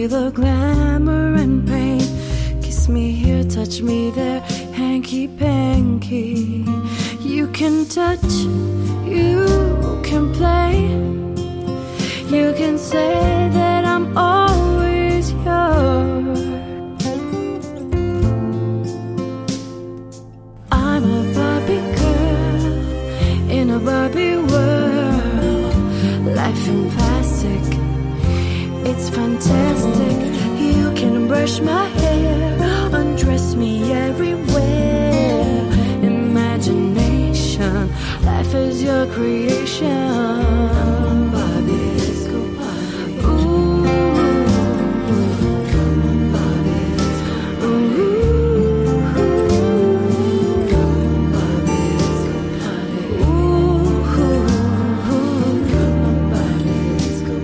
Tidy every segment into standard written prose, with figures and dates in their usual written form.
the glamour and pain. Kiss me here, touch me there, hanky-panky. You can touch, you can play. You can say that I'm always yours. I'm a Barbie girl in a Barbie world. Life in plastic, it's fantastic. You can brush my hair, undress me everywhere. Imagination, life is your creation. Barbie, let's go party. Ooh, come on, Barbie, let's go party. Ooh, come on, Barbie, let's go party. Ooh, come on, Barbie, let's go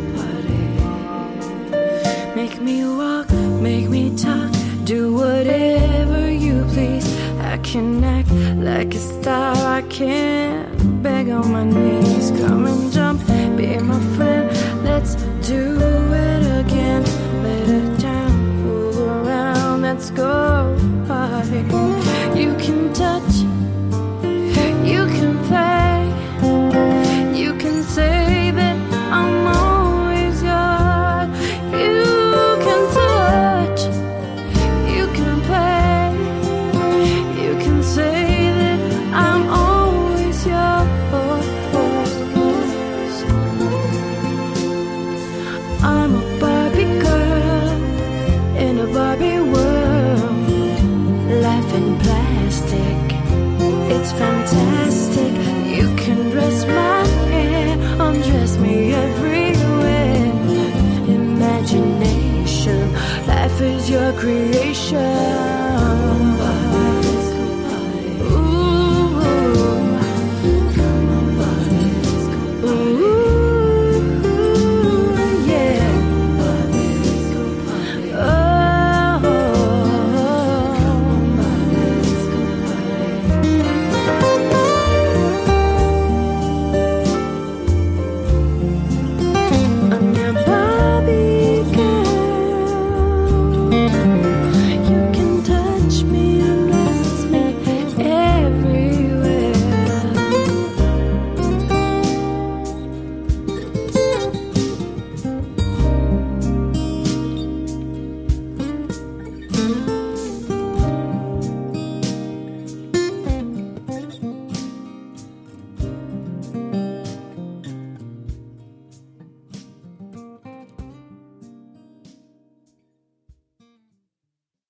party. Make me walk, make me talk, do whatever you please. I can act like a star, I can't beg on my knees. Come and jump, be my friend, let's do it again. Let it down, fool around, let's go party. You can touch, you can play. You can say that I'm always yours. You can touch, you can play. You can say that I'm always yours. I'm a Barbie girl in a Barbie world. Life in plastic, it's fantastic. You can dress my hair, undress me everywhere. Imagination, life is your creation.